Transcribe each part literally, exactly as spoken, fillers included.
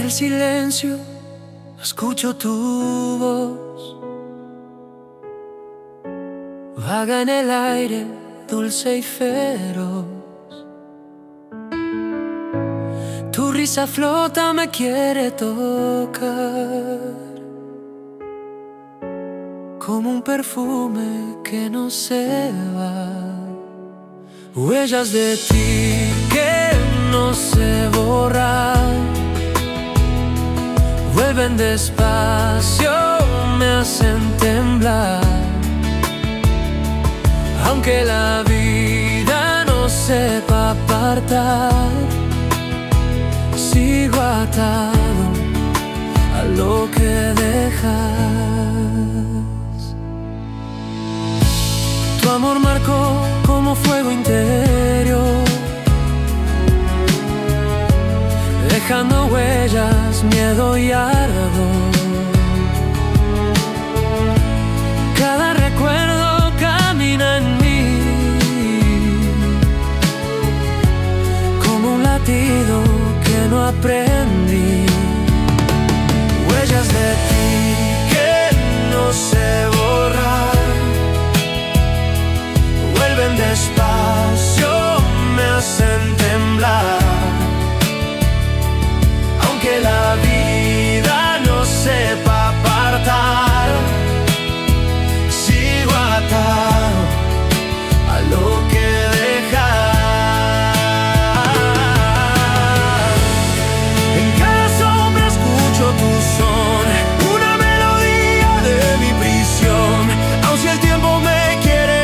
el silencio escucho tu voz, vaga en el aire, dulce y feroz. Tu risa flota, me quiere tocar, como un perfume que no se va. Huellas de ti que no se borran, vuelven despacio, me hacen temblar. Aunque la vida no sepa apartar, sigo atado a lo que dejas. Tu amor marcó como fuego interior, dejando huellas, miedo y ardor. Cada recuerdo camina en mí, como un latido que no aprendí. Huellas de ti que no se borran, vuelven despacio, me hacen temblar. Aunque la vida no sepa apartar, sigo atado a lo que dejas. En cada sombra escucho tu son, una melodía de mi prisión. Aun si el tiempo me quiere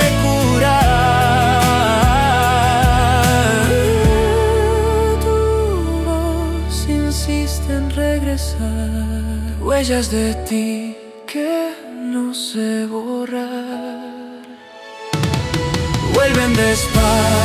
curar, tu voz insiste en regresar. Huellas de ti que no se borran, vuelven despacio,